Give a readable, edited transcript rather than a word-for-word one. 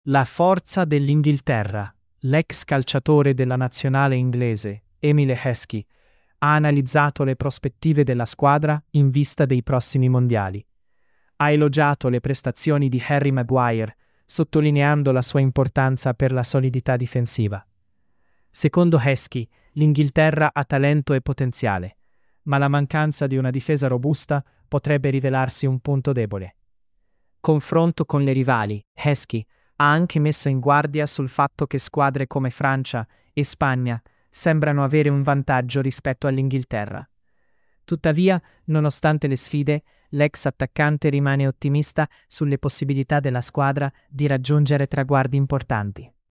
La forza dell'Inghilterra. L'ex calciatore della nazionale inglese, Emile Heskey, ha analizzato le prospettive della squadra in vista dei prossimi mondiali. Ha elogiato le prestazioni di Harry Maguire, sottolineando la sua importanza per la solidità difensiva. Secondo Heskey, l'Inghilterra ha talento e potenziale, ma la mancanza di una difesa robusta potrebbe rivelarsi un punto debole. Confronto con le rivali, Heskey ha anche messo in guardia sul fatto che squadre come Francia e Spagna sembrano avere un vantaggio rispetto all'Inghilterra. Tuttavia, nonostante le sfide, l'ex attaccante rimane ottimista sulle possibilità della squadra di raggiungere traguardi importanti.